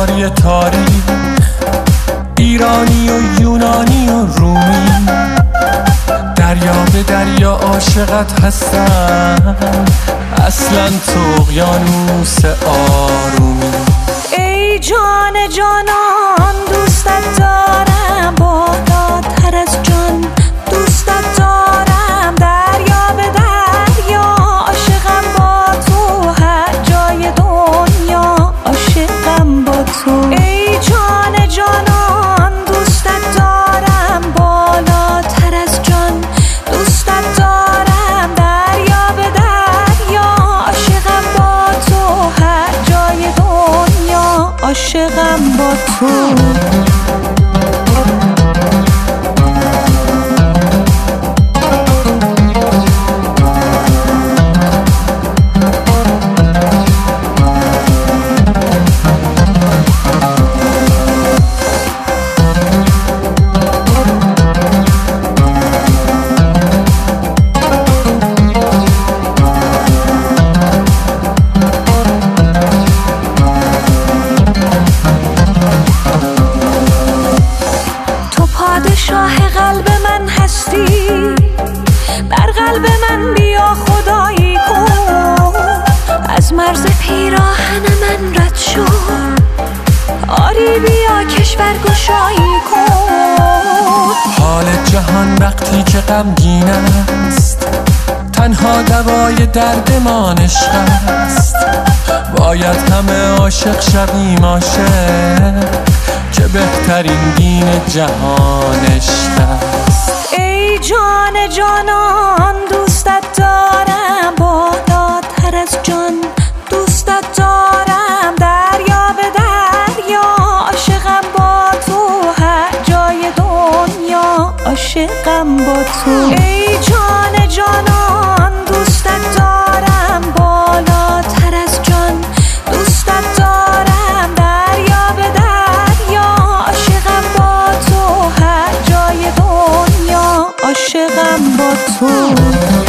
ستاره تاریخ، ایرانی و یونانی و رومی، دریا به دریا عاشقت هستن، اصلا تو اقیانوس آرومی. ای جان جانان دوستت دارم، بالاتر از جان دوستت دارم، دریا به دریا عاشقم با تو، هر جای دنیا عاشقم با تو. ای جان جانان دوستت دارم، بالاتر از جان دوستت دارم، دریا به دریا عاشقم با تو، هر جای دنیا عاشقم با تو. پادشاه قلب من هستی، بر قلب من بیا خدایی کن، از مرز پیراهن من رد شو، آری بیا کشور گشایی کن. حال جهان وقتی که غمگین است، تنها دوای درد عشق است، باید همه عاشق شویم عاشق، که بهترین دین جهان عشق است. ای جان جانان دوستت دارم، بالاتر از جان دوستت دارم، دریا به دریا عاشقم با تو، هر جای دنیا عاشقم با تو. ای جان جانان دوستت دارم، بالاتر از جان دوستت دارم، دریا به دریا عاشقم با تو، هر جای دنیا عاشقم با تو.